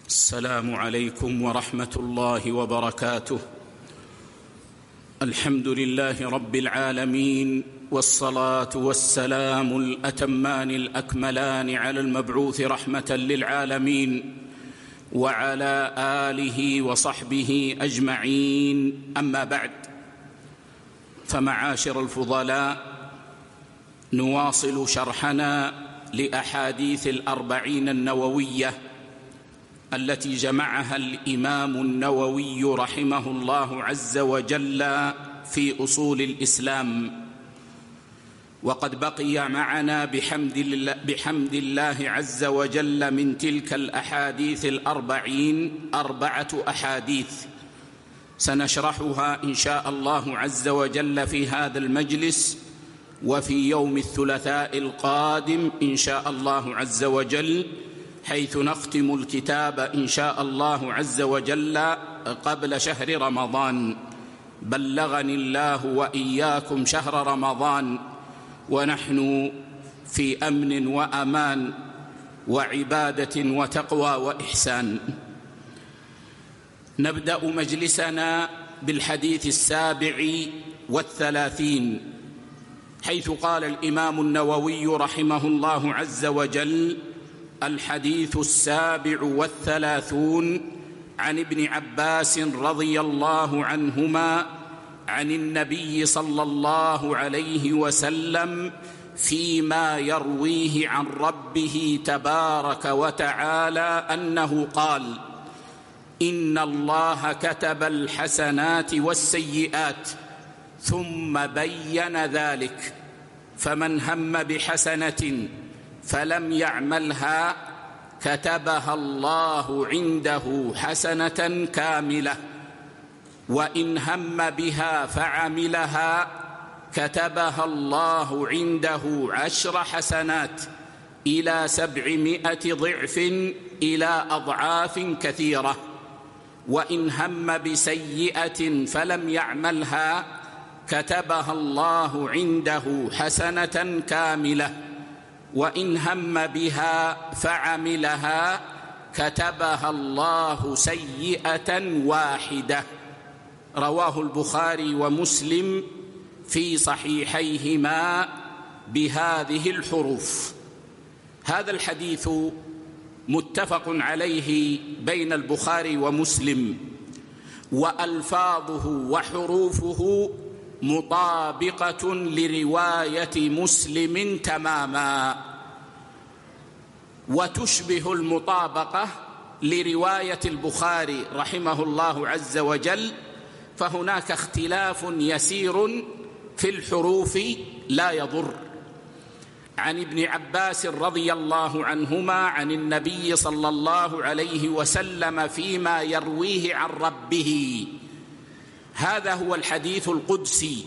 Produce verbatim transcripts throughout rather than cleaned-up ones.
السلام عليكم ورحمة الله وبركاته. الحمد لله رب العالمين، والصلاة والسلام الأتمان الأكملان على المبعوث رحمة للعالمين وعلى آله وصحبه أجمعين. أما بعد، فمعاشر الفضلاء، نواصل شرحنا لأحاديث الأربعين النووية التي جمعها الإمام النووي رحمه الله عز وجل في أصول الإسلام. وقد بقي معنا بحمد الله, بحمد الله عز وجل من تلك الأحاديث الأربعين أربعة أحاديث سنشرحها إن شاء الله عز وجل في هذا المجلس وفي يوم الثلاثاء القادم إن شاء الله عز وجل، حيث نختم الكتاب إن شاء الله عز وجل قبل شهر رمضان. بلغني الله وإياكم شهر رمضان ونحن في أمن وأمان وعبادة وتقوى وإحسان. نبدأ مجلسنا بالحديث السابع والثلاثين، حيث قال الإمام النووي رحمه الله عز وجل: الحديث السابع والثلاثون عن ابن عباس رضي الله عنهما عن النبي صلى الله عليه وسلم فيما يرويه عن ربه تبارك وتعالى أنه قال: إن الله كتب الحسنات والسيئات ثم بين ذلك، فمن هم بحسنة فلم يعملها كتبها الله عنده حسنة كاملة، وإن هم بها فعملها كتبها الله عنده عشر حسنات إلى سبعمائة ضعف إلى أضعاف كثيرة، وإن هم بسيئة فلم يعملها كتبها الله عنده حسنة كاملة، وإن هم بها فعملها كتبها الله سيئة واحدة. رواه البخاري ومسلم في صحيحيهما بهذه الحروف. هذا الحديث متفق عليه بين البخاري ومسلم، وألفاظه وحروفه مطابقة لرواية مسلم تماما، وتشبه المطابقة لرواية البخاري رحمه الله عز وجل، فهناك اختلاف يسير في الحروف لا يضر. عن ابن عباس رضي الله عنهما عن النبي صلى الله عليه وسلم فيما يرويه عن ربه، هذا هو الحديث القدسي.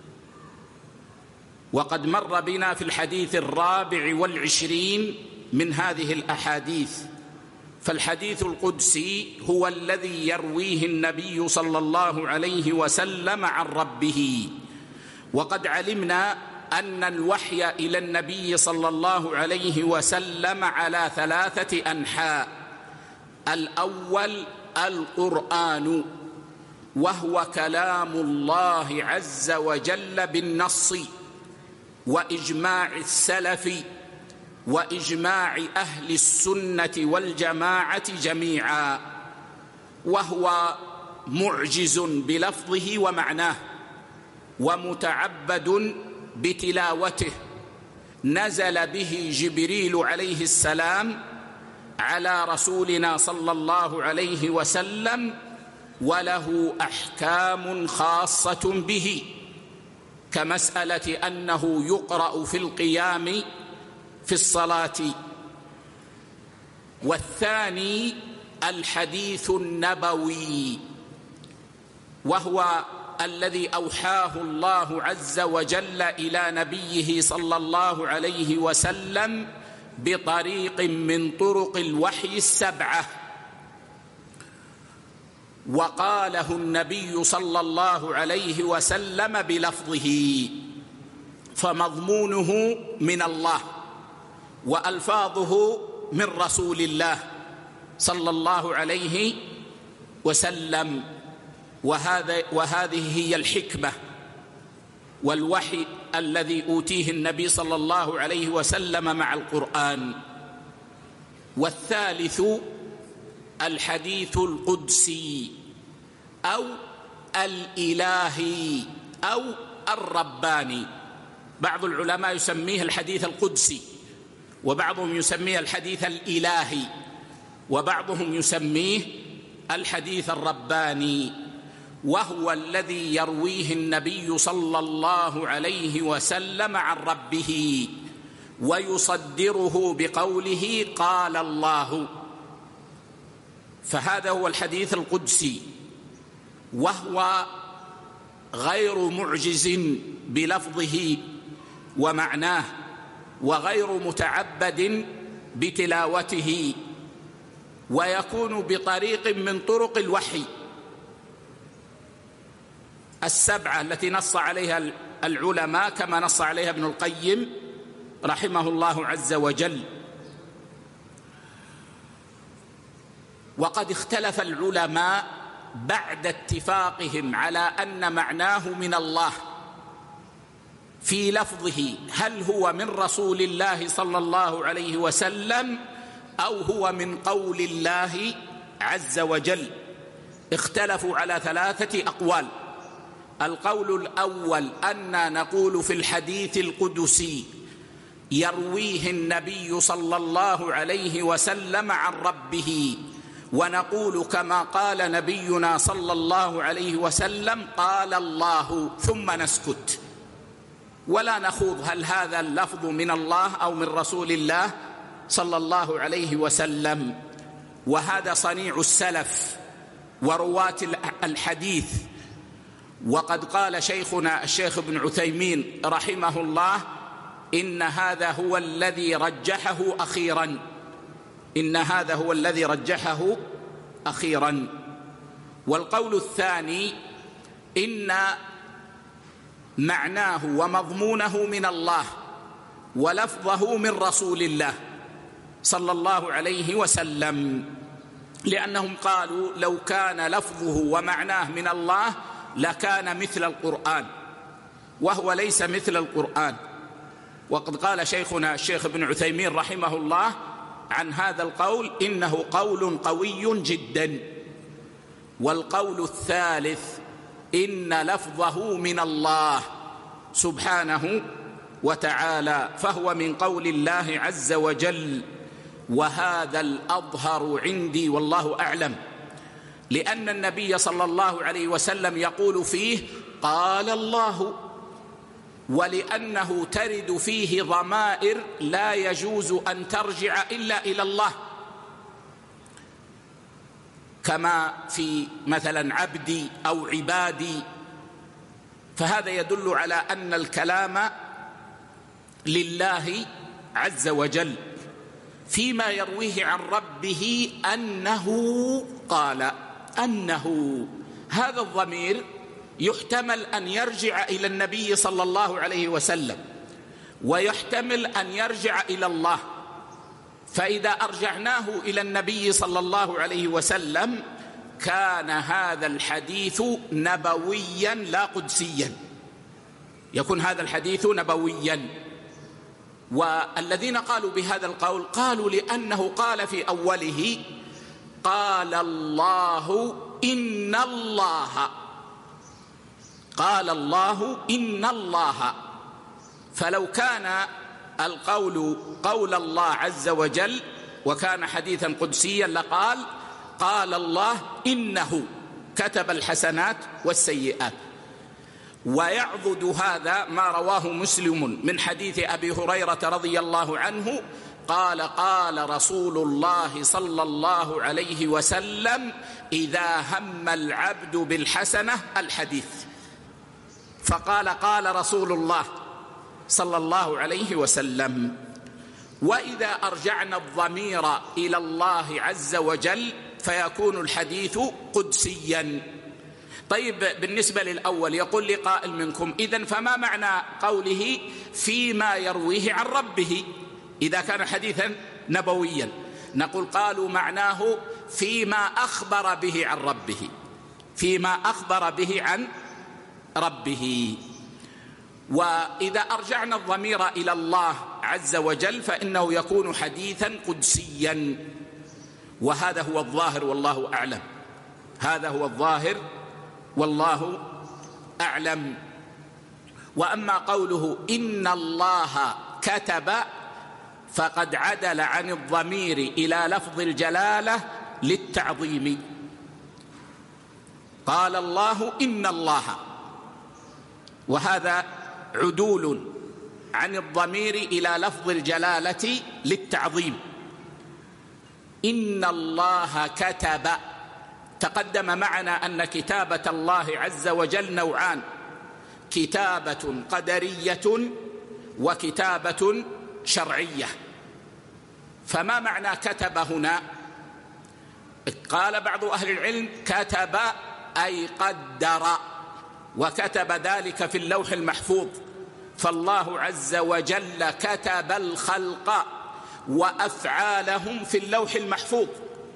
وقد مر بنا في الحديث الرابع والعشرين من هذه الأحاديث. فالحديث القدسي هو الذي يرويه النبي صلى الله عليه وسلم عن ربه. وقد علمنا أن الوحي إلى النبي صلى الله عليه وسلم على ثلاثة أنحاء. الأول القرآن، وهو كلام الله عز وجل بالنص وإجماع السلف وإجماع أهل السنة والجماعة جميعا، وهو معجز بلفظه ومعناه ومتعبد بتلاوته. نزل به جبريل عليه السلام على رسولنا صلى الله عليه وسلم، وله أحكام خاصة به، كمسألة أنه يقرأ في القيام في الصلاة. والثاني الحديث النبوي، وهو الذي أوحاه الله عز وجل إلى نبيه صلى الله عليه وسلم بطريق من طرق الوحي السبعة، وقاله النبي صلى الله عليه وسلم بلفظه، فمضمونه من الله وألفاظه من رسول الله صلى الله عليه وسلم. وهذا وهذه هي الحكمة والوحي الذي أوتيه النبي صلى الله عليه وسلم مع القرآن. والثالث الحديث القدسي أو الإلهي أو الرباني. بعض العلماء يسميه الحديث القدسي، وبعضهم يسميه الحديث الإلهي، وبعضهم يسميه الحديث الرباني، وهو الذي يرويه النبي صلى الله عليه وسلم عن ربه ويصدره بقوله قال الله. فهذا هو الحديث القدسي، وهو غير معجز بلفظه ومعناه، وغير متعبد بتلاوته، ويكون بطريق من طرق الوحي السبعة التي نص عليها العلماء، كما نص عليها ابن القيم رحمه الله عز وجل. وقد اختلف العلماء بعد اتفاقهم على أن معناه من الله في لفظه، هل هو من رسول الله صلى الله عليه وسلم أو هو من قول الله عز وجل. اختلفوا على ثلاثة أقوال. القول الأول أن نقول في الحديث القدسي يرويه النبي صلى الله عليه وسلم عن ربه، ونقول كما قال نبينا صلى الله عليه وسلم قال الله، ثم نسكت ولا نخوض هل هذا اللفظ من الله أو من رسول الله صلى الله عليه وسلم. وهذا صنيع السلف ورواة الحديث. وقد قال شيخنا الشيخ ابن عثيمين رحمه الله إن هذا هو الذي رجحه أخيرا إن هذا هو الذي رجحه أخيرا. والقول الثاني إن معناه ومضمونه من الله ولفظه من رسول الله صلى الله عليه وسلم، لأنهم قالوا لو كان لفظه ومعناه من الله لكان مثل القرآن، وهو ليس مثل القرآن. وقد قال شيخنا الشيخ ابن عثيمين رحمه الله عن هذا القول إنه قول قوي جدا. والقول الثالث إن لفظه من الله سبحانه وتعالى، فهو من قول الله عز وجل. وهذا الأظهر عندي والله أعلم، لأن النبي صلى الله عليه وسلم يقول فيه قال الله، ولأنه ترد فيه ضمائر لا يجوز أن ترجع إلا إلى الله، كما في مثلا عبدي أو عبادي. فهذا يدل على أن الكلام لله عز وجل، فيما يرويه عن ربه أنه قال. أنه هذا الضمير يحتمل أن يرجع إلى النبي صلى الله عليه وسلم، ويحتمل أن يرجع إلى الله. فإذا أرجعناه إلى النبي صلى الله عليه وسلم كان هذا الحديث نبويا لا قدسيا، يكون هذا الحديث نبويا. والذين قالوا بهذا القول قالوا لأنه قال في أوله قال الله إن الله قال الله إن الله فلو كان القول قول الله عز وجل وكان حديثا قدسيا لقال قال الله إنه كتب الحسنات والسيئات. ويعضد هذا ما رواه مسلم من حديث أبي هريرة رضي الله عنه قال قال رسول الله صلى الله عليه وسلم إذا هم العبد بالحسنة الحديث، فقال قال رسول الله صلى الله عليه وسلم. وإذا أرجعنا الضمير إلى الله عز وجل فيكون الحديث قدسيا. طيب، بالنسبة للأول يقول لي قائل منكم إذن فما معنى قوله فيما يرويه عن ربه إذا كان حديثا نبويا؟ نقول قالوا معناه فيما أخبر به عن ربه، فيما أخبر به عن ربه. وإذا أرجعنا الضمير إلى الله عز وجل فإنه يكون حديثا قدسيا، وهذا هو الظاهر والله أعلم، هذا هو الظاهر والله أعلم. وأما قوله إن الله كتب فقد عدل عن الضمير إلى لفظ الجلالة للتعظيم، قال الله إن الله، وهذا عدول عن الضمير إلى لفظ الجلالة للتعظيم. إن الله كتب، تقدم معنا أن كتابة الله عز وجل نوعان، كتابة قدرية وكتابة شرعية. فما معنى كتب هنا؟ قال بعض أهل العلم كتب أي قدر، وكتب ذلك في اللوح المحفوظ، فالله عز وجل كتب الخلق وأفعالهم في اللوح المحفوظ.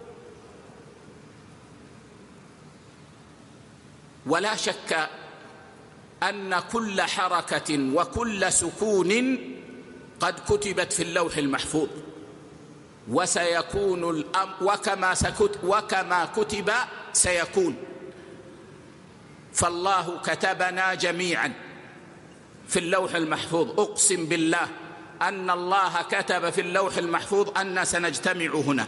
ولا شك أن كل حركة وكل سكون قد كتبت في اللوح المحفوظ، وسيكون الأمر وكما, سكت وكما كتب سيكون. فالله كتبنا جميعا في اللوح المحفوظ. أقسم بالله أن الله كتب في اللوح المحفوظ أن سنجتمع هنا،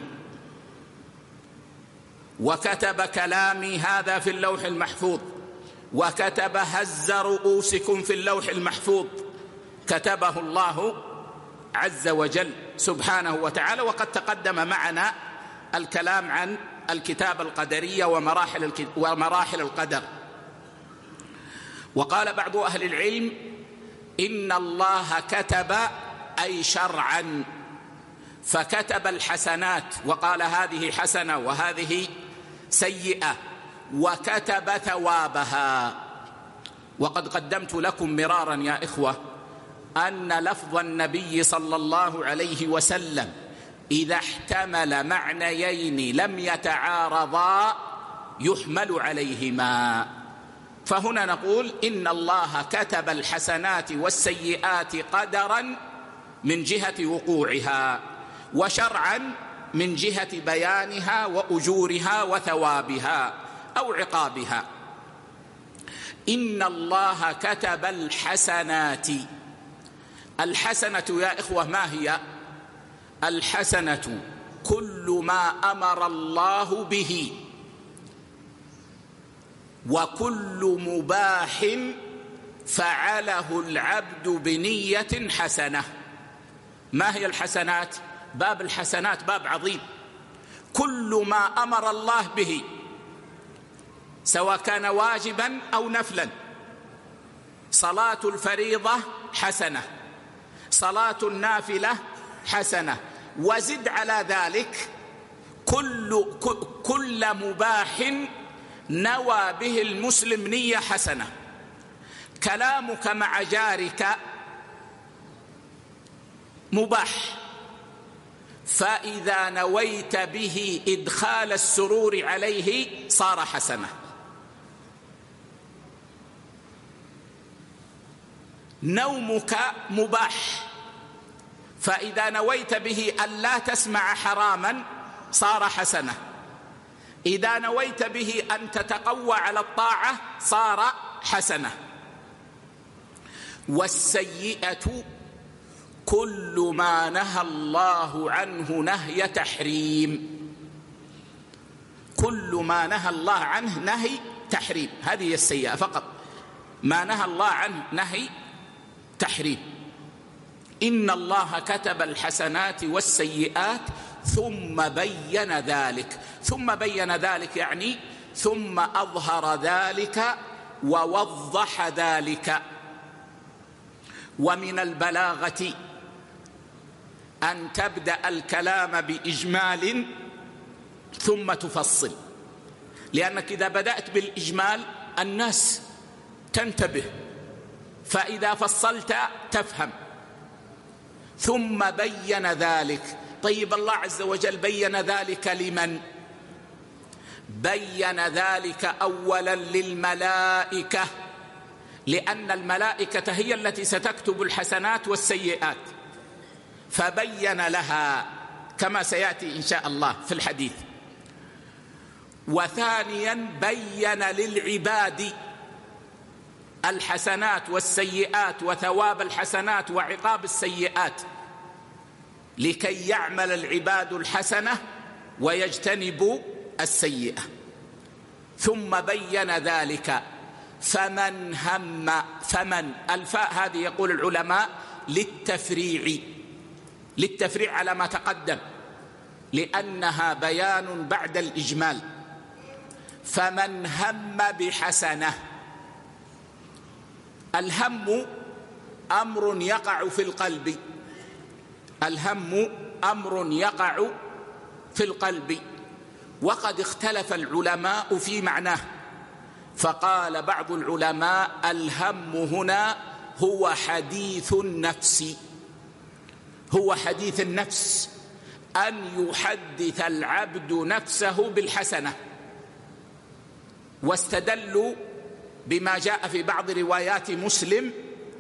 وكتب كلامي هذا في اللوح المحفوظ، وكتب هز رؤوسكم في اللوح المحفوظ، كتبه الله عز وجل سبحانه وتعالى. وقد تقدم معنا الكلام عن الكتابة القدرية ومراحل ومراحل القدر. وقال بعض أهل العلم إن الله كتب أي شرعا، فكتب الحسنات وقال هذه حسنة وهذه سيئة، وكتب ثوابها. وقد قدمت لكم مرارا يا إخوة أن لفظ النبي صلى الله عليه وسلم إذا احتمل معنيين لم يتعارضا يحمل عليهما. فهنا نقول إن الله كتب الحسنات والسيئات قدرا من جهة وقوعها، وشرعا من جهة بيانها وأجورها وثوابها أو عقابها. إن الله كتب الحسنات. الحسنة يا إخوة ما هي؟ الحسنة كل ما أمر الله به، وكل مباح فعله العبد بنية حسنة. ما هي الحسنات؟ باب الحسنات باب عظيم. كل ما أمر الله به سواء كان واجبا أو نفلا. صلاة الفريضة حسنة، صلاة النافلة حسنة، وزد على ذلك كل, كل مباح نوى به المسلم نية حسنة. كلامك مع جارك مباح، فإذا نويت به إدخال السرور عليه صار حسنة. نومك مباح، فإذا نويت به أن لا تسمع حراما صار حسنة. إذا نويت به أن تتقوى على الطاعة صار حسنة. والسيئة كل ما نهى الله عنه نهي تحريم. كل ما نهى الله عنه نهي تحريم، هذه هي السيئة فقط، ما نهى الله عنه نهي تحريم. إن الله كتب الحسنات والسيئات ثم بين ذلك. ثم بين ذلك يعني ثم أظهر ذلك ووضح ذلك. ومن البلاغة أن تبدأ الكلام بإجمال ثم تفصل، لأنك إذا بدأت بالإجمال الناس تنتبه، فإذا فصلت تفهم. ثم بين ذلك. طيب الله عز وجل بين ذلك لمن؟ بين ذلك أولا للملائكة، لأن الملائكة هي التي ستكتب الحسنات والسيئات، فبين لها كما سيأتي إن شاء الله في الحديث. وثانيا بين للعباد الحسنات والسيئات وثواب الحسنات وعقاب السيئات، لكي يعمل العباد الحسنة ويجتنبوا السيئة. ثم بين ذلك فمن هم فمن الفاء هذه يقول العلماء للتفريع للتفريع على ما تقدم، لأنها بيان بعد الإجمال. فمن هم بحسنة، الهم أمر يقع في القلب، الهم أمر يقع في القلب، وقد اختلف العلماء في معناه. فقال بعض العلماء الهم هنا هو حديث النفس، هو حديث النفس، أن يحدث العبد نفسه بالحسنة. واستدلوا بما جاء في بعض روايات مسلم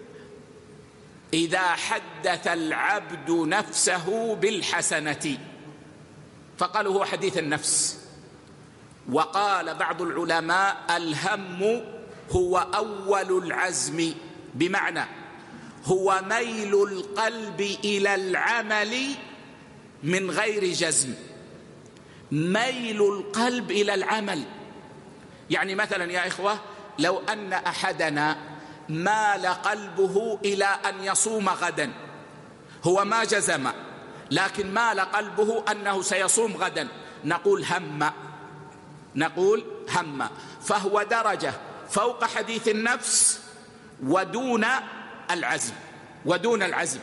إذا حدث العبد نفسه بالحسنة، فقالوا هو حديث النفس. وقال بعض العلماء الهم هو أول العزم، بمعنى هو ميل القلب إلى العمل من غير جزم، ميل القلب إلى العمل. يعني مثلا يا إخوة، لو أن أحدنا مال قلبه إلى أن يصوم غدا، هو ما جزم لكن مال قلبه أنه سيصوم غدا، نقول هم، نقول هم. فهو درجة فوق حديث النفس ودون العزم، ودون العزم.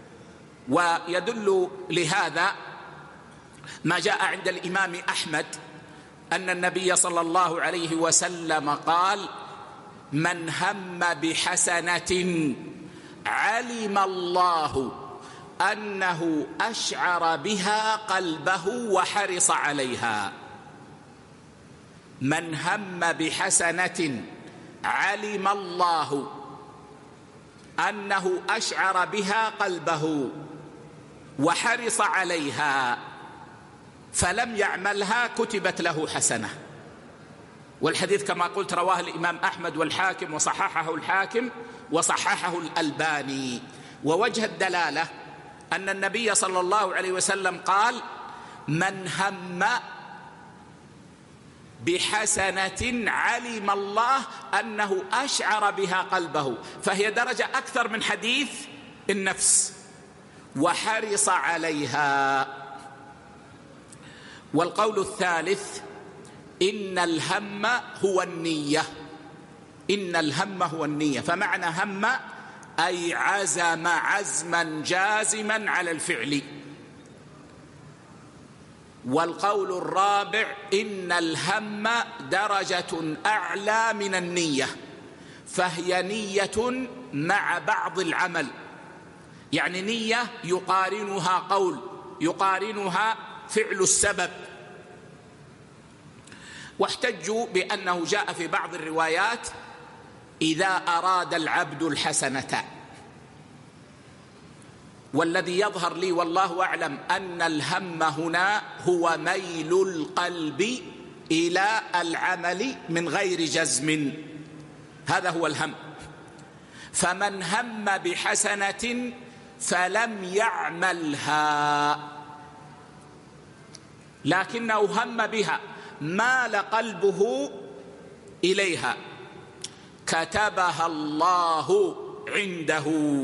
ويدل لهذا ما جاء عند الإمام أحمد أن النبي صلى الله عليه وسلم قال من هم بحسنة علم الله أنه أشعر بها قلبه وحرص عليها. من هم بحسنة علم الله أنه أشعر بها قلبه وحرص عليها فلم يعملها كتبت له حسنة. والحديث كما قلت رواه الإمام أحمد والحاكم وصححه الحاكم وصححه الألباني. ووجه الدلالة أن النبي صلى الله عليه وسلم قال من هم بحسنة علم الله أنه أشعر بها قلبه، فهي درجة أكثر من حديث النفس، وحرص عليها. والقول الثالث إن الهم هو النية، إن الهم هو النية، فمعنى هم أي عزم عزما جازما على الفعل. والقول الرابع إن الهم درجة أعلى من النية، فهي نية مع بعض العمل، يعني نية يقارنها قول، يقارنها فعل السبب. واحتجوا بأنه جاء في بعض الروايات إذا أراد العبد الحسنة، والذي يظهر لي والله أعلم أن الهم هنا هو ميل القلب إلى العمل من غير جزم، هذا هو الهم. فمن هم بحسنة فلم يعملها لكنه هم بها، مال قلبه إليها، كتبها الله عنده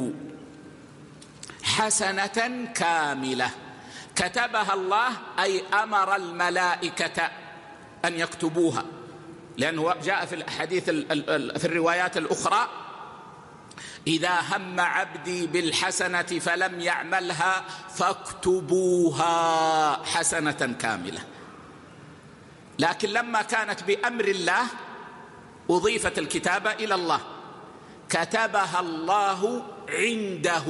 حسنة كاملة. كتبها الله أي أمر الملائكة أن يكتبوها، لأنه جاء في الحديث في الروايات الأخرى إذا هم عبدي بالحسنة فلم يعملها فاكتبوها حسنة كاملة. لكن لما كانت بأمر الله أضيفت الكتابة إلى الله، كتبها الله عنده.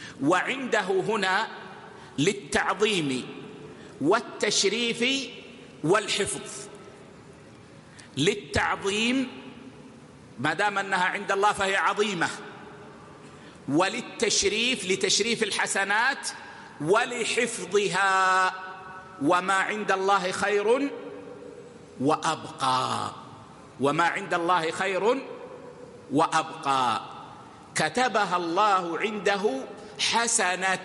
وعنده هنا للتعظيم والتشريف والحفظ، للتعظيم ما دام أنها عند الله فهي عظيمة، وللتشريف لتشريف الحسنات، ولحفظها، وما عند الله خير وأبقى، وما عند الله خير وأبقى. كتبها الله عنده حسنة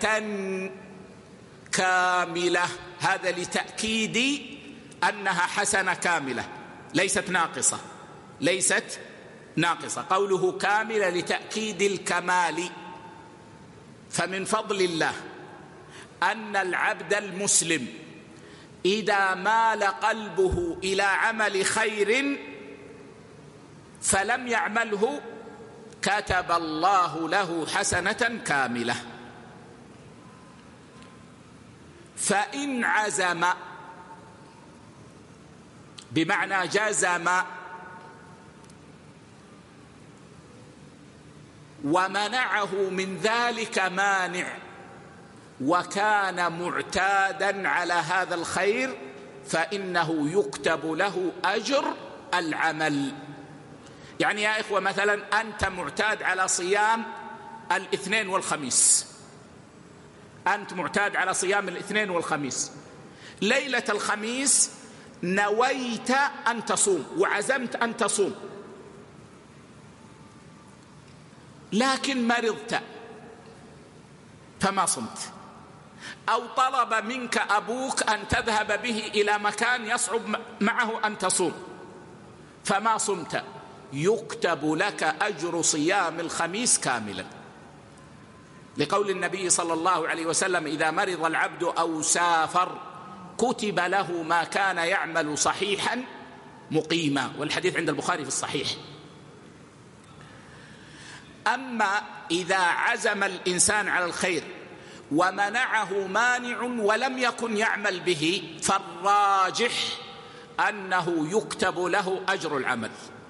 كاملة، هذا لتأكيد أنها حسنة كاملة ليست ناقصة، ليست ناقصة. قوله كاملة لتأكيد الكمال. فمن فضل الله أن العبد المسلم إذا مال قلبه إلى عمل خير فلم يعمله كتب الله له حسنة كاملة. فإن عزم بمعنى جزم ومنعه من ذلك مانع وكان معتادا على هذا الخير فإنه يكتب له أجر العمل. يعني يا إخوة مثلا أنت معتاد على صيام الاثنين والخميس، أنت معتاد على صيام الاثنين والخميس، ليلة الخميس نويت أن تصوم وعزمت أن تصوم، لكن مرضت فما صمت، أو طلب منك أبوك أن تذهب به إلى مكان يصعب معه أن تصوم فما صمت، يكتب لك أجر صيام الخميس كاملا، لقول النبي صلى الله عليه وسلم: إذا مرض العبد أو سافر كتب له ما كان يعمل صحيحا مقيما، والحديث عند البخاري في الصحيح. أما إذا عزم الإنسان على الخير ومنعه مانع ولم يكن يعمل به فالراجح أنه يكتب له أجر العمل.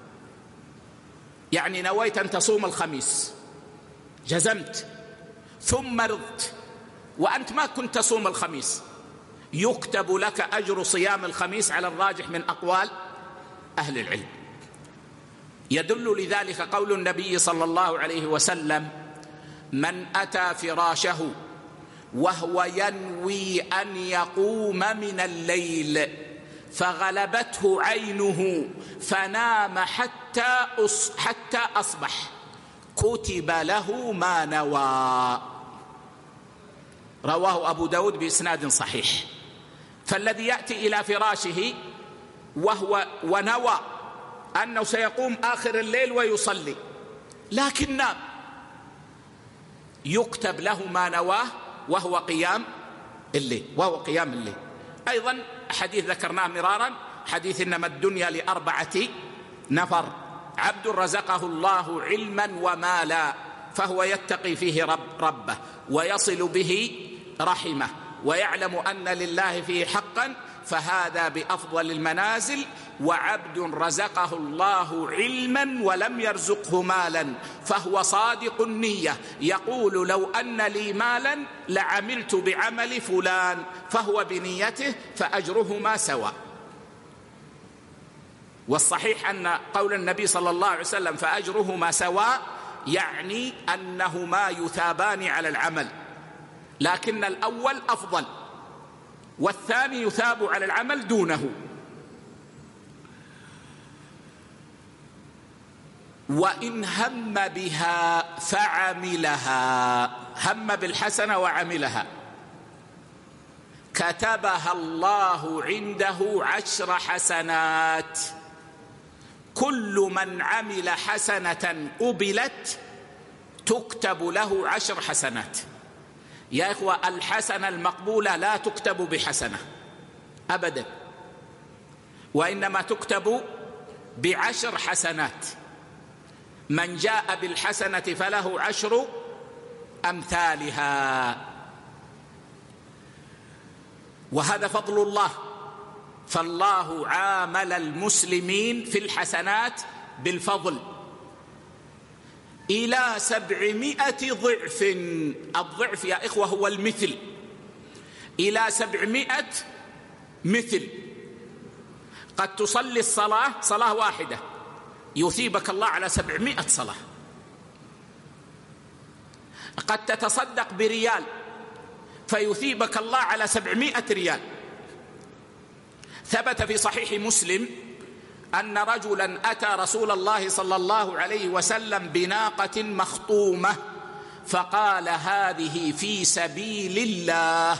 يعني نويت أن تصوم الخميس، جزمت، ثم مرضت وأنت ما كنت تصوم الخميس، يكتب لك أجر صيام الخميس على الراجح من أقوال أهل العلم. يدل لذلك قول النبي صلى الله عليه وسلم: من أتى فراشه وهو ينوي أن يقوم من الليل فغلبته عينه فنام حتى حتى أصبح كتب له ما نوى. رواه أبو داود بإسناد صحيح. فالذي يأتي إلى فراشه وهو ونوى أنه سيقوم آخر الليل ويصلي لكن نام، يكتب له ما نواه وهو قيام الليل وهو قيام الليل. أيضا حديث ذكرناه مرارا، حديث إنما الدنيا لأربعة نفر: عبد رزقه الله علما ومالا فهو يتقي فيه رب ربه ويصل به رحمه ويعلم أن لله فيه حقا فهذا بأفضل المنازل، وعبد رزقه الله علما ولم يرزقه مالا فهو صادق النية يقول لو أن لي مالا لعملت بعمل فلان فهو بنيته فأجرهما سواء. والصحيح أن قول النبي صلى الله عليه وسلم فأجرهما سواء يعني أنهما يثابان على العمل، لكن الأول أفضل والثاني يثاب على العمل دونه. وإن هم بها فعملها، هم بالحسنة وعملها، كتبها الله عنده عشر حسنات. كل من عمل حسنة قبلت تكتب له عشر حسنات. يا إخوة الحسنة المقبولة لا تكتب بحسنة أبدا، وإنما تكتب بعشر حسنات. من جاء بالحسنة فله عشر أمثالها، وهذا فضل الله. فالله عامل المسلمين في الحسنات بالفضل إلى سبعمائة ضعف. الضعف يا إخوة هو المثل، إلى سبعمائة مثل. قد تصلي الصلاة صلاة واحدة يثيبك الله على سبعمائة صلاة. قد تتصدق بريال فيثيبك الله على سبعمائة ريال. ثبت في صحيح مسلم أن رجلا أتى رسول الله صلى الله عليه وسلم بناقة مخطومة فقال: هذه في سبيل الله.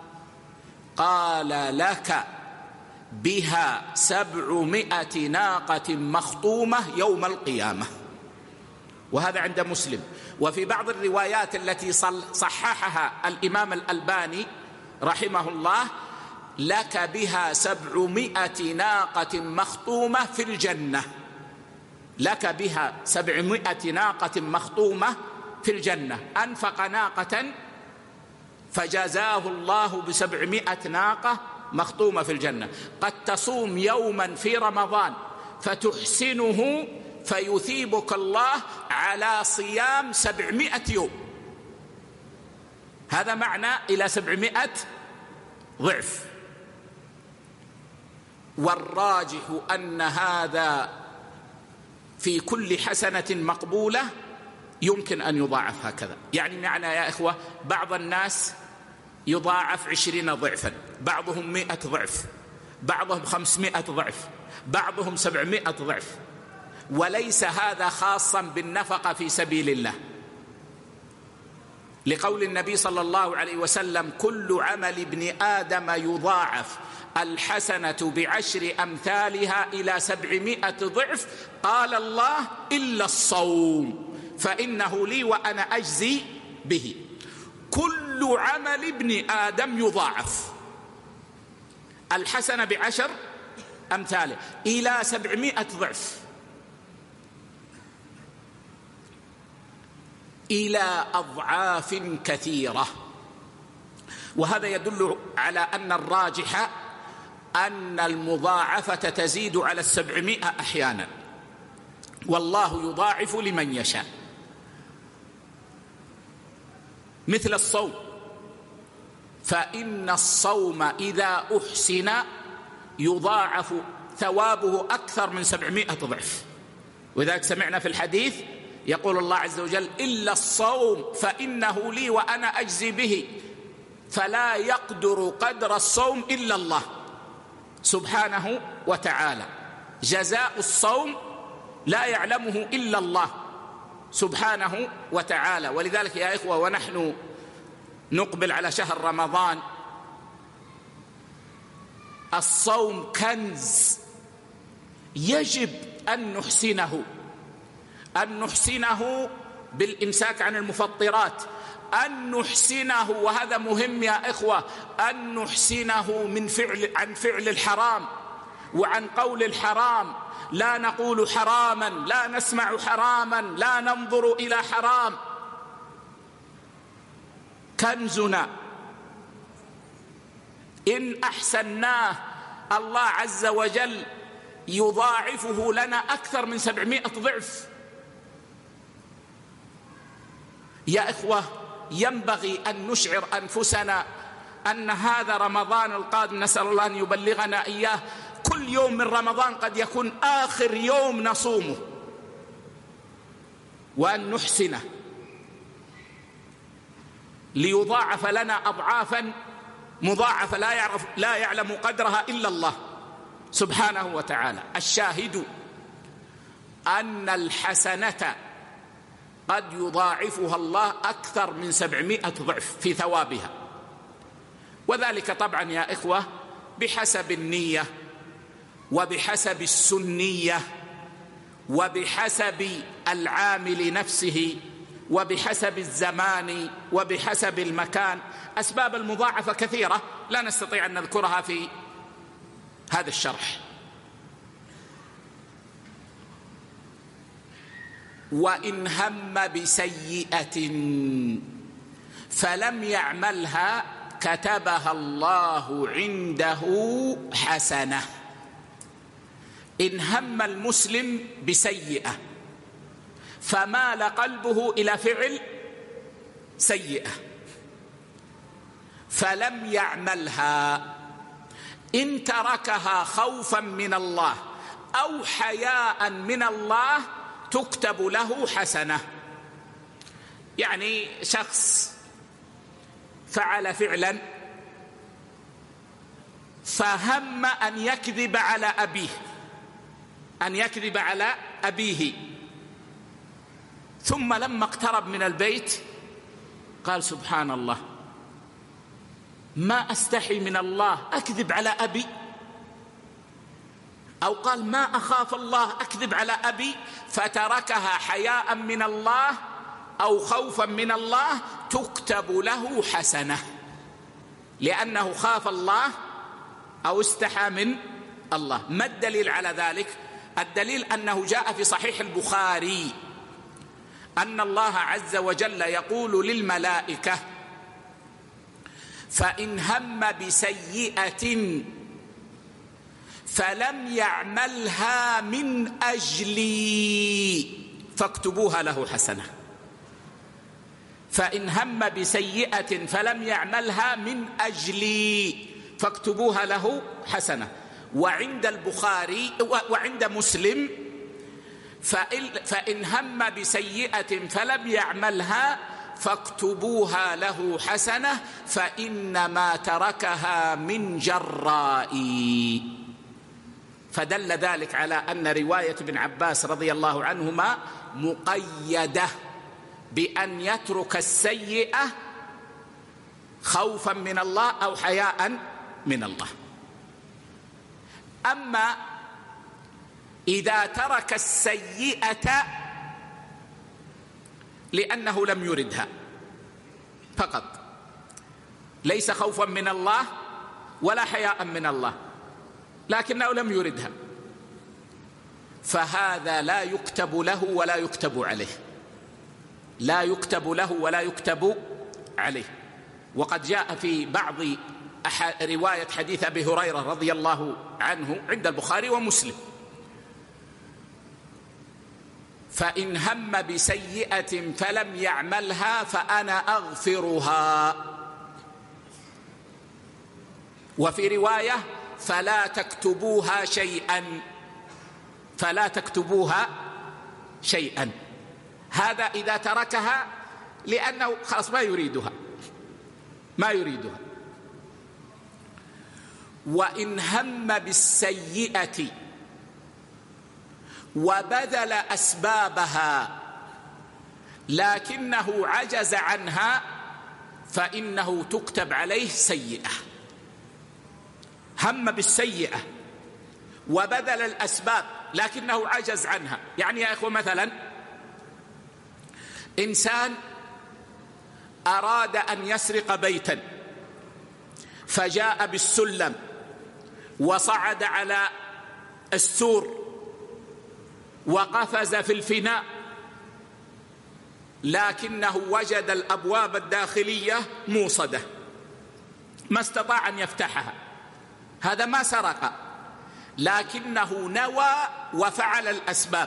قال: لك بها سبعمائة ناقة مخطومة يوم القيامة. وهذا عند مسلم. وفي بعض الروايات التي صححها الإمام الألباني رحمه الله: لك بها سبعمائة ناقة مخطومة في الجنة. لك بها سبعمائة ناقة مخطومة في الجنة. أنفق ناقة فجازاه الله بسبعمائة ناقة مخطومة في الجنة. قد تصوم يوما في رمضان فتحسنه فيثيبك الله على صيام سبعمائة يوم. هذا معنى إلى سبعمائة ضعف. والراجح أن هذا في كل حسنة مقبولة يمكن أن يضاعف هكذا. يعني معنى يا إخوة بعض الناس يضاعف عشرين ضعفا، بعضهم مئة ضعف، بعضهم خمسمائة ضعف، بعضهم سبعمائة ضعف. وليس هذا خاصا بالنفقة في سبيل الله، لقول النبي صلى الله عليه وسلم: كل عمل ابن آدم يضاعف، الحسنة بعشر أمثالها إلى سبعمائة ضعف. قال الله: إلا الصوم فإنه لي وأنا أجزي به. كل عمل ابن آدم يضاعف، الحسنة بعشر أمثاله إلى سبعمائة ضعف، إلى أضعاف كثيرة. وهذا يدل على أن الراجح أن المضاعفة تزيد على السبعمائة أحيانا، والله يضاعف لمن يشاء. مثل الصوم، فإن الصوم إذا أحسن يضاعف ثوابه أكثر من سبعمائة ضعف. وذلك سمعنا في الحديث يقول الله عز وجل: إلا الصوم فإنه لي وأنا أجزي به، فلا يقدر قدر الصوم إلا الله سبحانه وتعالى. جزاء الصوم لا يعلمه إلا الله سبحانه وتعالى. ولذلك يا إخوة ونحن نقبل على شهر رمضان، الصوم كنز يجب أن نحسنه، أن نحسنه بالإمساك عن المفطرات، أن نحسنه، وهذا مهم يا إخوة، أن نحسنه من فعل عن فعل الحرام وعن قول الحرام. لا نقول حراما، لا نسمع حراما، لا ننظر إلى حرام. كنزنا إن أحسناه الله عز وجل يضاعفه لنا أكثر من سبعمائة ضعف. يا إخوة ينبغي أن نشعر أنفسنا أن هذا رمضان القادم نسأل الله أن يبلغنا إياه، كل يوم من رمضان قد يكون آخر يوم نصومه، وأن نحسنه ليضاعف لنا أضعافا مضاعفة لا يعرف لا يعلم قدرها إلا الله سبحانه وتعالى. الشاهد أن الحسنة قد يضاعفها الله أكثر من سبعمائة ضعف في ثوابها، وذلك طبعا يا إخوة بحسب النية وبحسب السنية وبحسب العامل نفسه وبحسب الزمان وبحسب المكان. أسباب المضاعفة كثيرة لا نستطيع أن نذكرها في هذا الشرح. وإن هم بسيئة فلم يعملها كتبها الله عنده حسنة. إن هم المسلم بسيئة فمال قلبه إلى فعل سيئة فلم يعملها، إن تركها خوفا من الله أو حياء من الله تكتب له حسنة. يعني شخص فعل فعلا فهم أن يكذب على أبيه أن يكذب على أبيه ثم لما اقترب من البيت قال سبحان الله، ما أستحي من الله أكذب على أبي، أو قال ما أخاف الله أكذب على أبي، فتركها حياء من الله أو خوفا من الله تكتب له حسنة، لأنه خاف الله أو استحى من الله. ما الدليل على ذلك؟ الدليل أنه جاء في صحيح البخاري أن الله عز وجل يقول للملائكة: فإن هم بسيئة فلم يعملها من أجلي فاكتبوها له حسنة. فإن هم بسيئة فلم يعملها من أجلي فاكتبوها له حسنة. وعند البخاري وعند مسلم: فإن هم بسيئة فلم يعملها فاكتبوها له حسنة فإنما تركها من جرائي. فدل ذلك على أن رواية ابن عباس رضي الله عنهما مقيدة بأن يترك السيئة خوفا من الله أو حياء من الله. أما إذا ترك السيئة لأنه لم يردها فقط، ليس خوفا من الله ولا حياء من الله، لكنه لم يردها، فهذا لا يكتب له ولا يكتب عليه، لا يكتب له ولا يكتب عليه. وقد جاء في بعض رواية حديث أبي هريرة رضي الله عنه عند البخاري ومسلم: فإن هم بسيئة فلم يعملها فأنا أغفرها. وفي رواية: فلا تكتبوها شيئا فلا تكتبوها شيئا. هذا إذا تركها لأنه خلاص ما يريدها ما يريدها. وإن هم بالسيئة وبذل أسبابها لكنه عجز عنها فإنه تكتب عليه سيئة. هم بالسيئة وبذل الأسباب لكنه عجز عنها. يعني يا إخوة، مثلا إنسان أراد أن يسرق بيتا فجاء بالسلم وصعد على السور وقفز في الفناء، لكنه وجد الأبواب الداخلية موصدة ما استطاع أن يفتحها. هذا ما سرق، لكنه نوى وفعل الأسباب،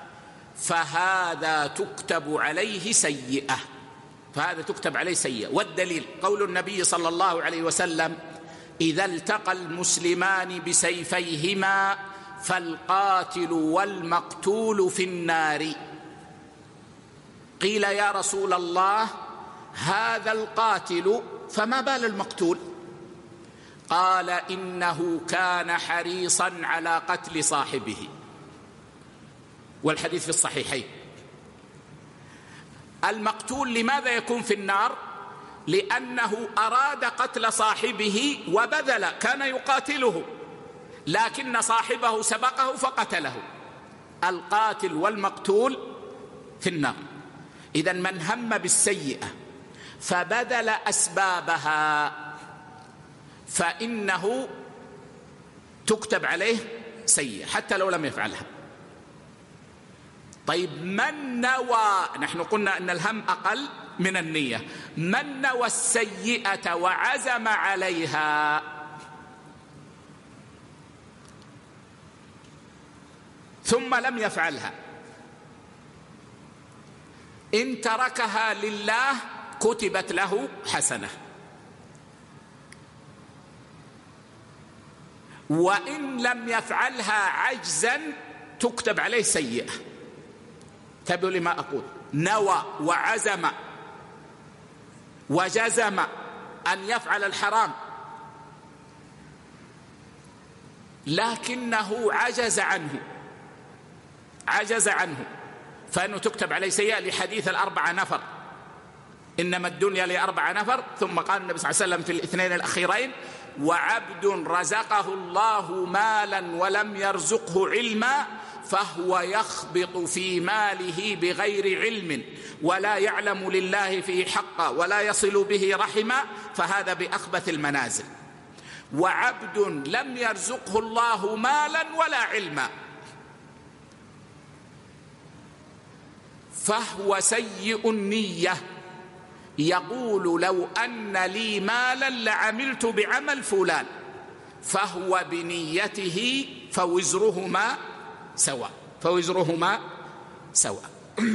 فهذا تكتب عليه سيئة فهذا تكتب عليه سيئة. والدليل قول النبي صلى الله عليه وسلم: إذا التقى المسلمان بسيفيهما فالقاتل والمقتول في النار. قيل: يا رسول الله، هذا القاتل فما بال المقتول؟ قال: إنه كان حريصا على قتل صاحبه. والحديث في الصحيحين. المقتول لماذا يكون في النار؟ لأنه أراد قتل صاحبه وبذل، كان يقاتله لكن صاحبه سبقه فقتله. القاتل والمقتول في النار. إذن من هم بالسيئة فبذل أسبابها فإنه تكتب عليه سيئة حتى لو لم يفعلها. طيب، من نوى، نحن قلنا أن الهم أقل من النية، من نوى السيئة وعزم عليها ثم لم يفعلها، إن تركها لله كتبت له حسنة. وإن لم يفعلها عجزا تكتب عليه سيئة. تبوا لما أقول، نوى وعزم وجزم أن يفعل الحرام لكنه عجز عنه عجز عنه فإنه تكتب عليه سيئة، لحديث الأربعة نفر، إنما الدنيا لأربعة نفر. ثم قال النبي صلى الله عليه وسلم في الاثنين الأخيرين: وعبد رزقه الله مالا ولم يرزقه علما فهو يخبط في ماله بغير علم ولا يعلم لله فيه حقا ولا يصل به رحما فهذا بأخبث المنازل. وعبد لم يرزقه الله مالا ولا علما فهو سيء النية، يقول لو أن لي مالا لعملت بعمل فلان، فهو بنيته فوزرهما سواء فوزرهما سواء.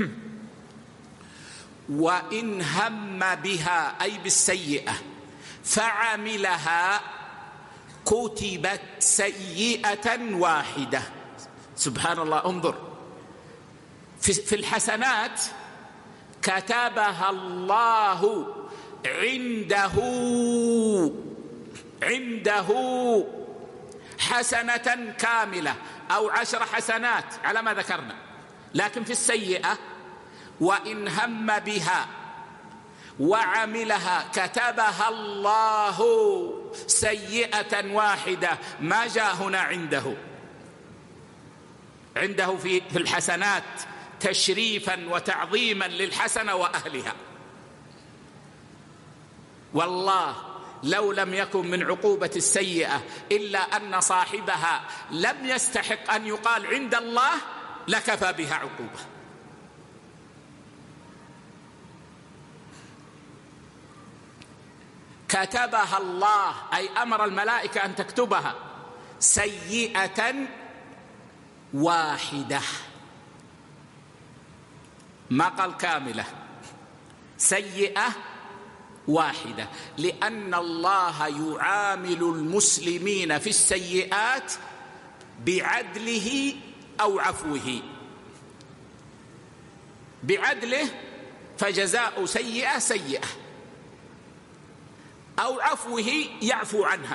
وإن هم بها أي بالسيئة فعملها كتبت سيئة واحدة. سبحان الله. انظر في الحسنات: كتبها الله عنده عنده حسنة كاملة أو عشر حسنات على ما ذكرنا. لكن في السيئة: وإن هم بها وعملها كتبها الله سيئة واحدة. ما جاء هنا عنده عنده في في الحسنات تشريفا وتعظيما للحسنة وأهلها. والله لو لم يكن من عقوبة السيئة إلا أن صاحبها لم يستحق أن يقال عند الله لكفى بها عقوبة. كتبها الله أي أمر الملائكة أن تكتبها سيئة واحدة، ما قال كاملة، سيئة واحدة، لأن الله يعامل المسلمين في السيئات بعدله أو عفوه. بعدله فجزاء سيئة سيئة، أو عفوه يعفو عنها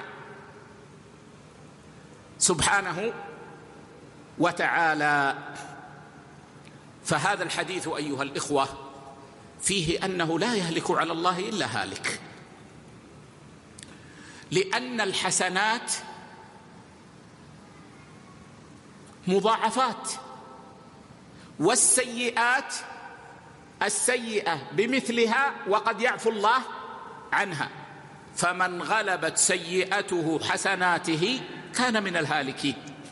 سبحانه وتعالى. فهذا الحديث أيها الإخوة فيه أنه لا يهلك على الله إلا هالك، لأن الحسنات مضاعفات، والسيئات السيئة بمثلها وقد يعفو الله عنها. فمن غلبت سيئته حسناته كان من الهالكين.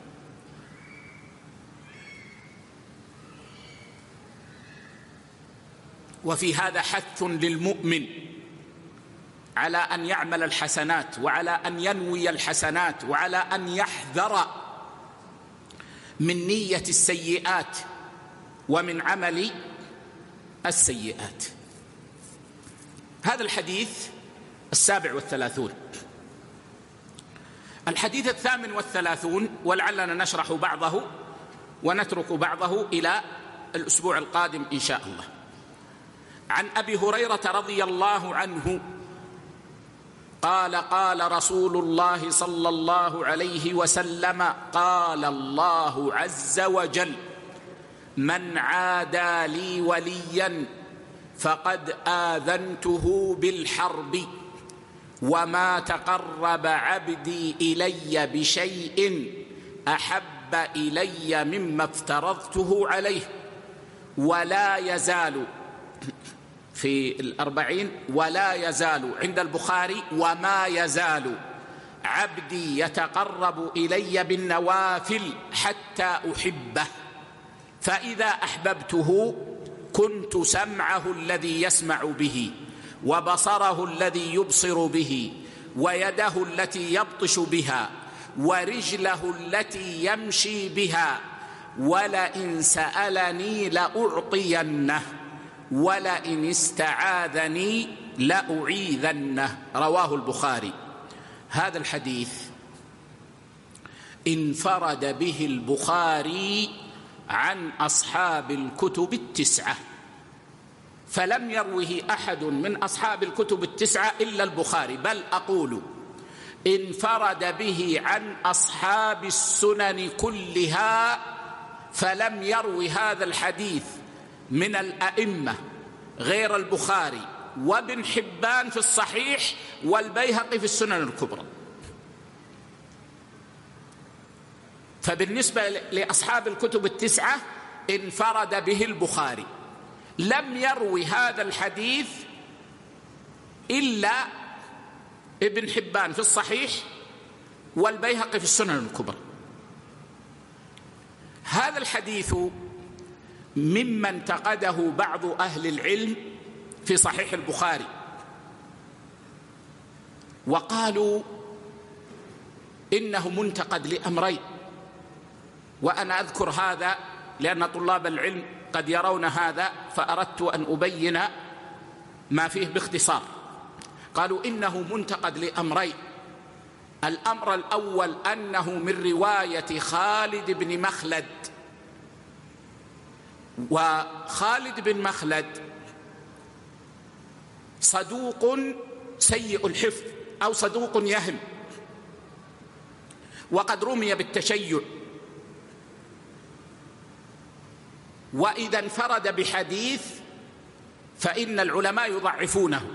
وفي هذا حث للمؤمن على أن يعمل الحسنات، وعلى أن ينوي الحسنات، وعلى أن يحذر من نية السيئات ومن عمل السيئات. هذا الحديث السابع والثلاثون. الحديث الثامن والثلاثون، ولعلنا نشرح بعضه ونترك بعضه إلى الأسبوع القادم إن شاء الله. عن أبي هريرة رضي الله عنه قال: قال رسول الله صلى الله عليه وسلم: قال الله عز وجل: من عادى لي وليا فقد آذنته بالحرب، وما تقرب عبدي إلي بشيء أحب إلي مما افترضته عليه. ولا يزال في الأربعين ولا يزال، عند البخاري وما يزال عبدي يتقرب إلي بالنوافل حتى أحبه، فإذا أحببته كنت سمعه الذي يسمع به، وبصره الذي يبصر به، ويده التي يبطش بها، ورجله التي يمشي بها، ولئن سألني لأعطينه، ولئن استعاذني لأعيذنه. رواه البخاري. هذا الحديث انفرد به البخاري عن أصحاب الكتب التسعة، فلم يروه أحد من أصحاب الكتب التسعة إلا البخاري، بل أقول انفرد به عن أصحاب السنن كلها، فلم يروي هذا الحديث من الأئمة غير البخاري وابن حبان في الصحيح والبيهقي في السنن الكبرى. فبالنسبة لأصحاب الكتب التسعة انفرد به البخاري، لم يروي هذا الحديث إلا ابن حبان في الصحيح والبيهقي في السنن الكبرى. هذا الحديث مما انتقده بعض أهل العلم في صحيح البخاري، وقالوا إنه منتقد لأمرين، وأنا أذكر هذا لأن طلاب العلم قد يرون هذا، فأردت أن أبين ما فيه باختصار. قالوا إنه منتقد لأمرين: الأمر الأول أنه من رواية خالد بن مخلد، وخالد بن مخلد صدوق سيء الحفظ أو صدوق يهم، وقد رمي بالتشيع، وإذا انفرد بحديث فإن العلماء يضعفونه،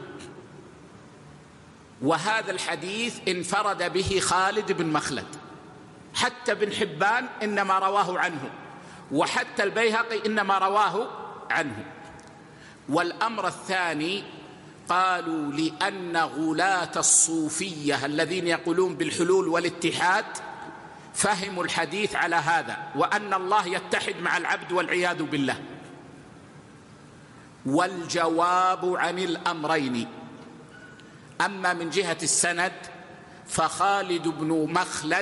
وهذا الحديث انفرد به خالد بن مخلد، حتى ابن حبان إنما رواه عنه، وحتى البيهقي إنما رواه عنه. والأمر الثاني قالوا لأن غلاة الصوفية الذين يقولون بالحلول والاتحاد فهموا الحديث على هذا، وأن الله يتحد مع العبد والعياذ بالله. والجواب عن الأمرين: أما من جهة السند فخالد بن مخلد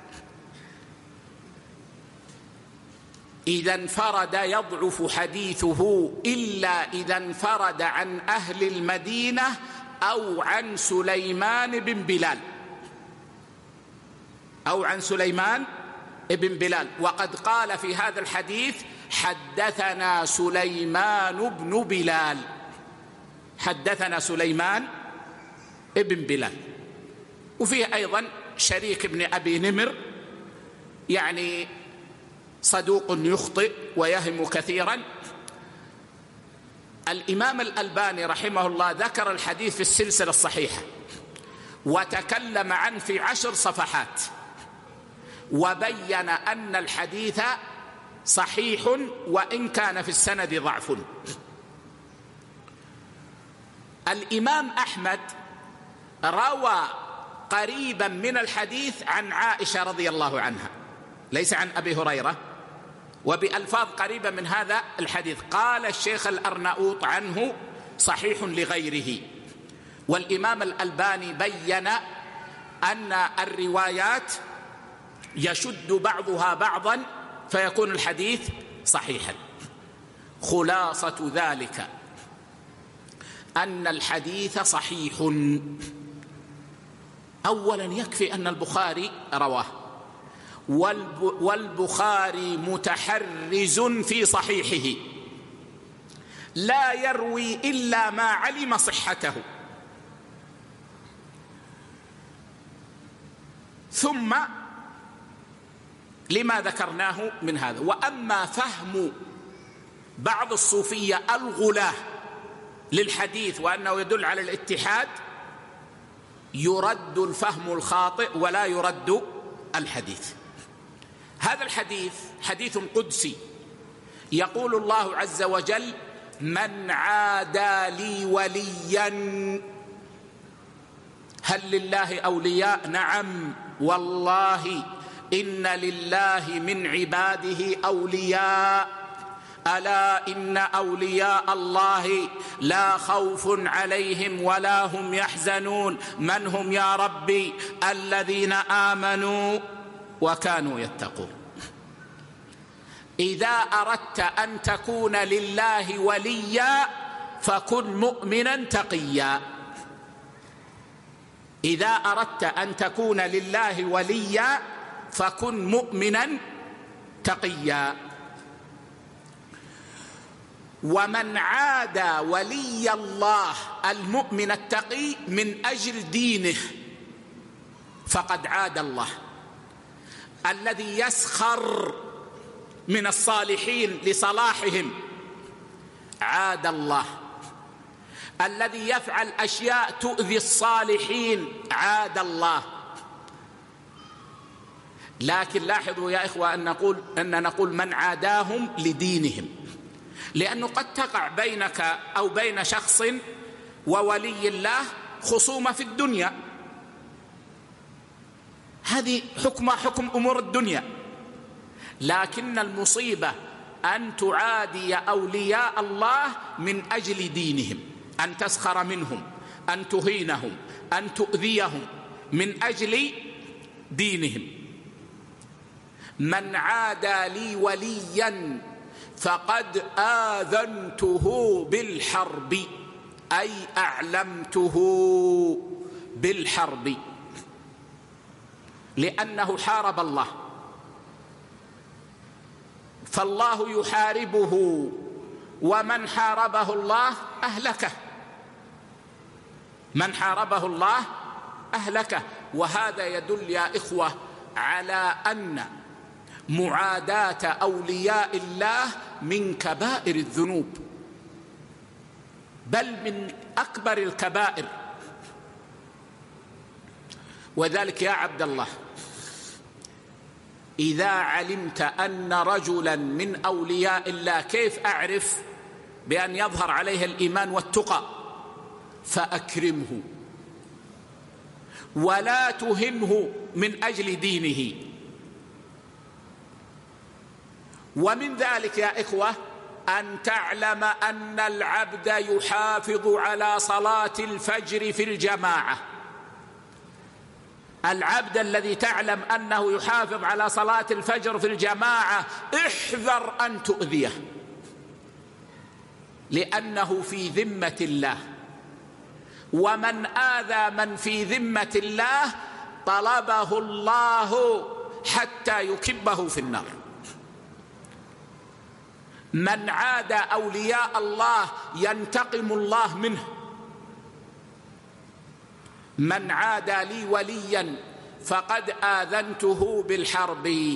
إذا انفرد يضعف حديثه إلا إذا انفرد عن أهل المدينة أو عن سليمان بن بلال أو عن سليمان بن بلال وقد قال في هذا الحديث: حدثنا سليمان بن بلال، حدثنا سليمان بن بلال. وفيه أيضا شريك بن أبي نمر، يعني صدوق يخطئ ويهم كثيرا. الإمام الألباني رحمه الله ذكر الحديث في السلسلة الصحيحة وتكلم عنه في عشر صفحات، وبين أن الحديث صحيح وإن كان في السند ضعف. الإمام أحمد روى قريبا من الحديث عن عائشة رضي الله عنها، ليس عن أبي هريرة، وبألفاظ قريبة من هذا الحديث. قال الشيخ الأرناؤوط عنه صحيح لغيره. والإمام الألباني بين أن الروايات يشد بعضها بعضا فيكون الحديث صحيحا. خلاصة ذلك أن الحديث صحيح. أولا يكفي أن البخاري رواه، والبخاري متحرز في صحيحه، لا يروي إلا ما علم صحته. ثم لما ذكرناه من هذا. وأما فهم بعض الصوفية الغلاة للحديث وأنه يدل على الاتحاد، يرد الفهم الخاطئ ولا يرد الحديث. هذا الحديث حديث قدسي، يقول الله عز وجل: من عادى لي وليا. هل لله أولياء؟ نعم والله، إن لله من عباده أولياء، ألا إن أولياء الله لا خوف عليهم ولا هم يحزنون. من هم يا ربي؟ الذين آمنوا وكانوا يتقون. إذا أردت أن تكون لله وليا فكن مؤمنا تقيا. إذا أردت أن تكون لله وليا فكن مؤمنا تقيا. ومن عادى ولي الله المؤمن التقي من أجل دينه فقد عاد الله. الذي يسخر من الصالحين لصلاحهم عاد الله. الذي يفعل أشياء تؤذي الصالحين عاد الله. لكن لاحظوا يا إخوة أن نقول, أن نقول من عاداهم لدينهم، لأنه قد تقع بينك أو بين شخص وولي الله خصومة في الدنيا، هذه حكم حكم أمور الدنيا. لكن المصيبة أن تعادي أولياء الله من أجل دينهم، أن تسخر منهم، أن تهينهم، أن تؤذيهم من أجل دينهم. من عادى لي وليا فقد آذنته بالحرب، أي أعلمته بالحرب، لأنه حارب الله، فالله يحاربه، ومن حاربه الله أهلكه. من حاربه الله أهلكه. وهذا يدل يا إخوة على أن معاداة أولياء الله من كبائر الذنوب، بل من أكبر الكبائر. وذلك يا عبد الله إذا علمت أن رجلا من أولياء الله، كيف أعرف بأن يظهر عليه الإيمان والتقى؟ فأكرمه ولا تهنه من أجل دينه. ومن ذلك يا إخوة أن تعلم أن العبد يحافظ على صلاة الفجر في الجماعة. العبد الذي تعلم أنه يحافظ على صلاة الفجر في الجماعة احذر أن تؤذيه، لأنه في ذمة الله، ومن آذى من في ذمة الله طلبه الله حتى يكبه في النار. من عاد أولياء الله ينتقم الله منه. من عاد لي وليا فقد آذنته بالحرب.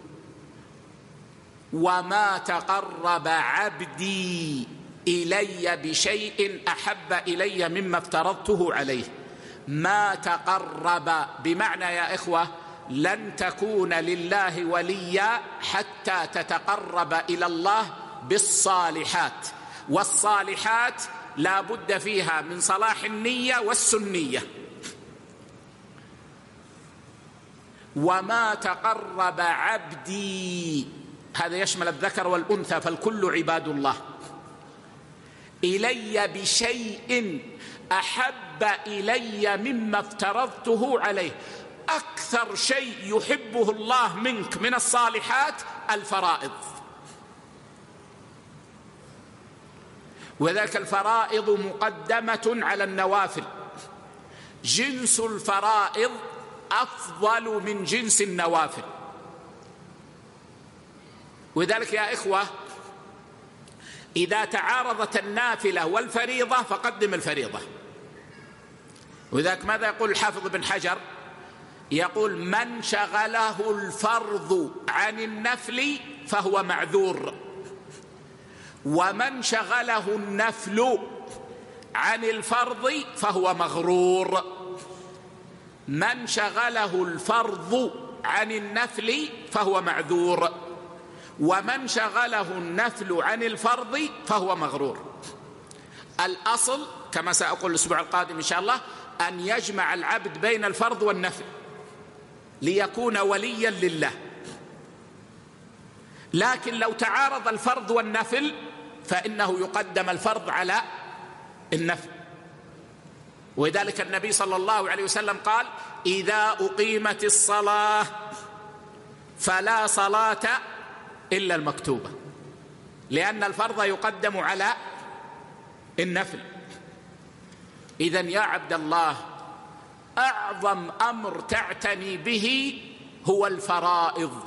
وما تقرب عبدي إلي بشيء أحب إلي مما افترضته عليه. ما تقرب بمعنى يا إخوة لن تكون لله وليا حتى تتقرب إلى الله بالصالحات، والصالحات لا بد فيها من صلاح النية والسنية. وما تقرب عبدي، هذا يشمل الذكر والأنثى فالكل عباد الله، إلي بشيء أحب إلي مما افترضته عليه. أكثر شيء يحبه الله منك من الصالحات الفرائض، وذلك الفرائض مقدمة على النوافل. جنس الفرائض أفضل من جنس النوافل. وذلك يا إخوة إذا تعارضت النافلة والفريضة فقدم الفريضة. وذلك ماذا يقول الحافظ بن حجر؟ يقول من شغله الفرض عن النفل فهو معذور، ومن شغله النفل عن الفرض فهو مغرور. من شغله الفرض عن النفل فهو معذور، ومن شغله النفل عن الفرض فهو مغرور. الأصل كما سأقول الأسبوع القادم إن شاء الله أن يجمع العبد بين الفرض والنفل ليكون وليا لله. لكن لو تعارض الفرض والنفل فإنه يقدم الفرض على النفل. ولذلك النبي صلى الله عليه وسلم قال إذا أقيمت الصلاة فلا صلاة إلا المكتوبة، لأن الفرض يقدم على النفل. إذن يا عبد الله أعظم أمر تعتني به هو الفرائض.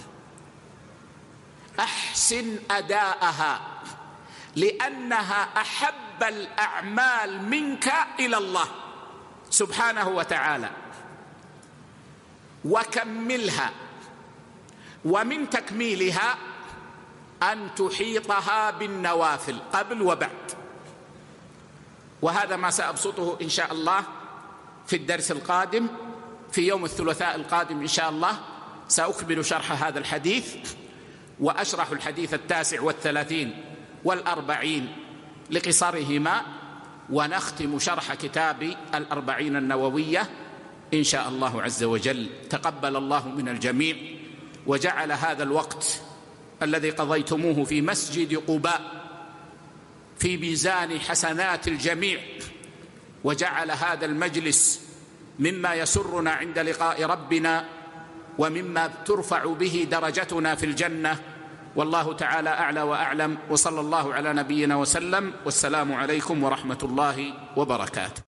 أحسن أداءها لأنها أحب الأعمال منك إلى الله سبحانه وتعالى، وكملها. ومن تكميلها أن تحيطها بالنوافل قبل وبعد، وهذا ما سأبسطه إن شاء الله في الدرس القادم. في يوم الثلاثاء القادم إن شاء الله سأكمل شرح هذا الحديث، وأشرح الحديث التاسع والثلاثين والأربعين لقصرهما، ونختم شرح كتاب الأربعين النووية إن شاء الله عز وجل. تقبل الله من الجميع، وجعل هذا الوقت الذي قضيتموه في مسجد قباء في ميزان حسنات الجميع، وجعل هذا المجلس مما يسرنا عند لقاء ربنا، ومما ترفع به درجتنا في الجنة. والله تعالى أعلى وأعلم، وصلى الله على نبينا وسلم، والسلام عليكم ورحمة الله وبركاته.